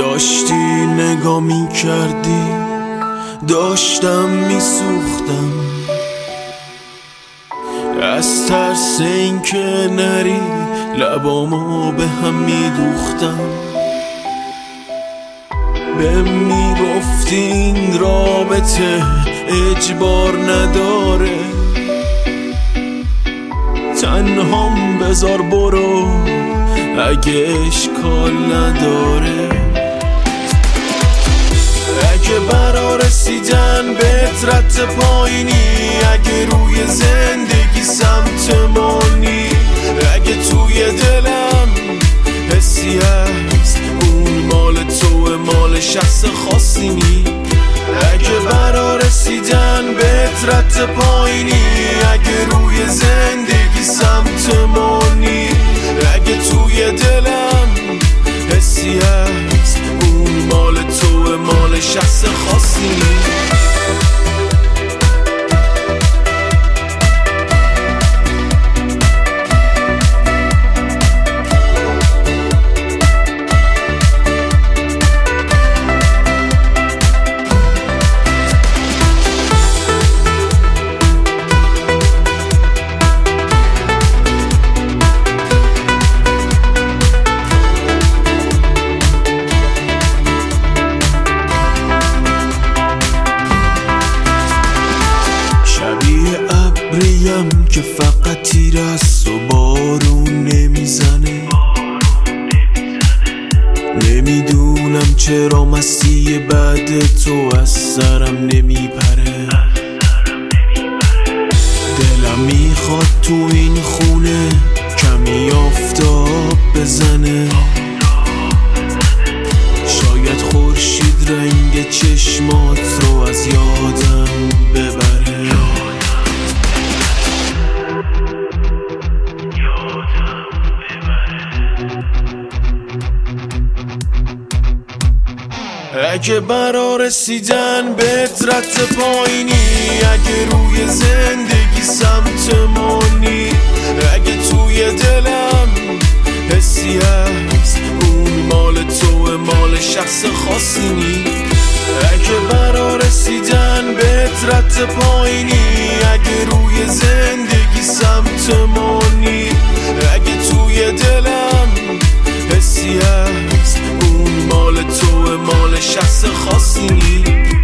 داشتی نگاه می کردی، داشتم می سوختم از ترس این که نری، لبامو به هم می دوختم. بهم می گفتی این رابطه اجبار نداره، تنهام بذار برو اگه اشکال نداره. اگه برا رسیدن به رد پایینی، اگه روی زندگی سمت مانی، اگه توی دلم حسی هست اون مال توه، مال شخص خاصی نی. اگه برا رسیدن به رد پایینی، اگه روی زندگی سمت مانی، اگه توی دلم حسی هست اون مال توه، مال شخص خاصی نی. ابریم که فقط تیر است و بارون نمیزنه، نمیدونم چرا مستی بعد تو از سرم نمیپره. دلم میخواد تو این خونه کمی آفتاب بزنه، شاید خورشید رنگ چشمات رو از یادم ببره. اگه برا رسیدن به رد پایینی، اگه روی زندگی سمت مانی، اگه توی دلم حسی هست اون مال توه، مال شخص خاصی نی. اگه برا رسیدن به رد پایینی، اگه روی زندگی سمت مانی، اگه توی دلم حسی هست اون مال توه، مال شخص خاصی نی.